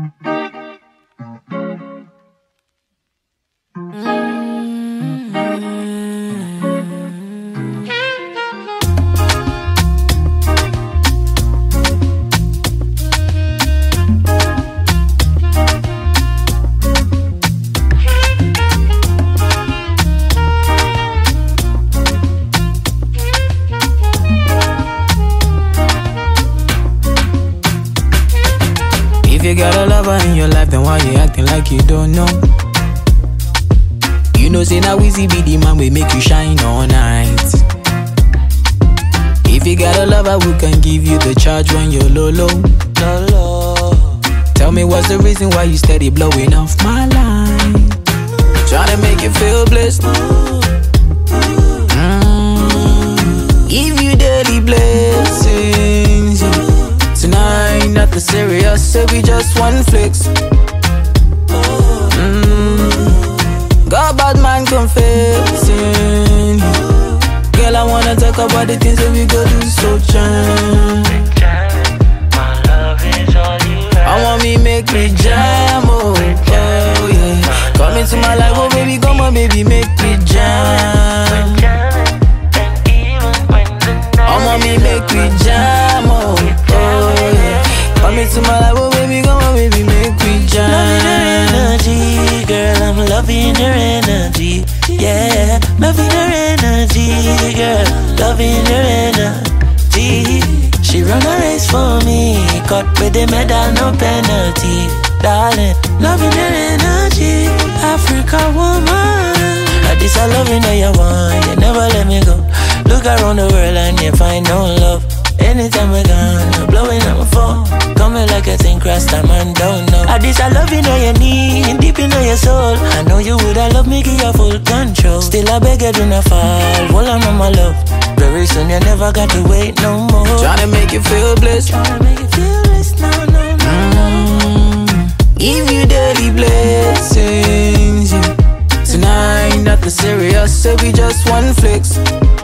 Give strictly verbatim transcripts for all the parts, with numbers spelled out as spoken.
If you got a lover in your life, then why you acting like you don't know? You know, say now Weezy be the man we make you shine all night. If you got a lover who can give you the charge when you're low, low, low, low. Tell me what's the reason why you steady blowing off my line? Tryna make you feel blessed. Mm. Give you daily blessings. Tonight, nothing serious, so we just one flex. Mm. Got bad man confessing. Girl, I wanna talk about the things that we go do so jam. My love is all you have. I want me make me jam, oh, oh yeah. Come into my life, oh baby, come on baby, make me jam. I want me make me jam, oh, oh yeah. Come into my life, oh baby, come on baby, make me jam. Loving her energy, girl, I'm loving her energy. Yeah, loving her energy, girl, loving her energy. She run a race for me, cut with the medal, no penalty. Darling, loving her energy, Africa woman. This I loving how you want, you never let me go. Look around the world and you find no love. Anytime we're gone, you're blowing up my phone. Coming like a thing, cross time and don't know. At this I love you know you need, deep in your soul. I know you would, I love me, give you full control. Still I beg you do not fall, hold on my love. Very soon you never got to wait no more. Tryna make you feel blessed. Tryna make you feel blessed, no, no, no, mm. no. Give you daily blessings, yeah. Tonight, nothing serious, so we just one flex.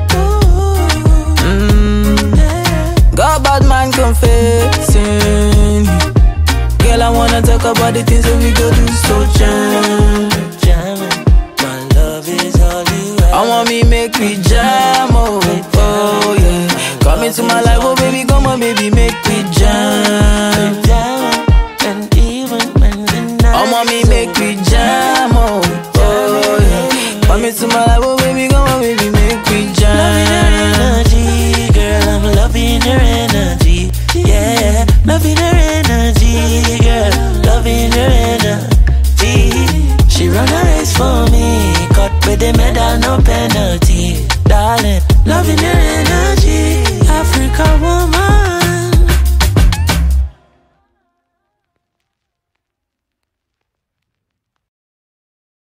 Mm. Got bad man confessing. Girl, I wanna talk about the things that we go do so jam. Jamming, my love is all you have. I want me make me jam, oh, oh yeah. Come into my life, oh baby, come on baby, make me jam. And even when the night I want me make me jam, oh, oh yeah. Come into my life, oh baby, come on baby, make me jam. Loving her energy, girl, I'm loving her energy. Yeah, loving her energy, girl, loving her energy. She run a race for me, cut with the medal, no penalty. Darling,